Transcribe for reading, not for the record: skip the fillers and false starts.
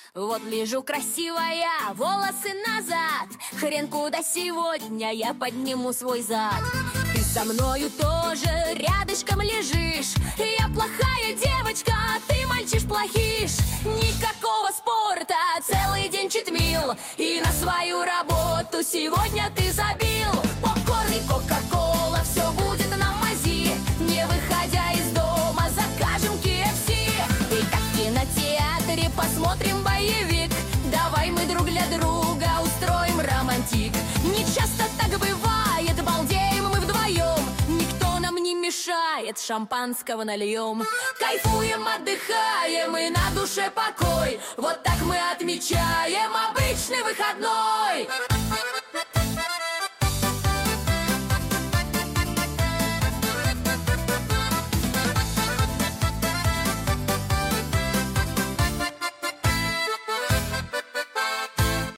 Вот лежу красивая, волосы назад. Хрен куда сегодня я подниму свой зад. Ты со мною тоже рядышком лежишь. Я плохая девочка, а ты мальчиш плохиш. Никакого спорта, целый день читмил. И на свою работу сегодня ты забил. Попкорн и кока-кола, все будет на мази. Не выходя из дома, закажем KFC. И как в кинотеатре посмотрим боевик. Давай мы друг для друга устроим романтик. Не часто так бывает, балдеем мы вдвоем. Никто нам не мешает, шампанского нальем. Кайфуем, отдыхаем и на душе покой. Вот так мы отмечаем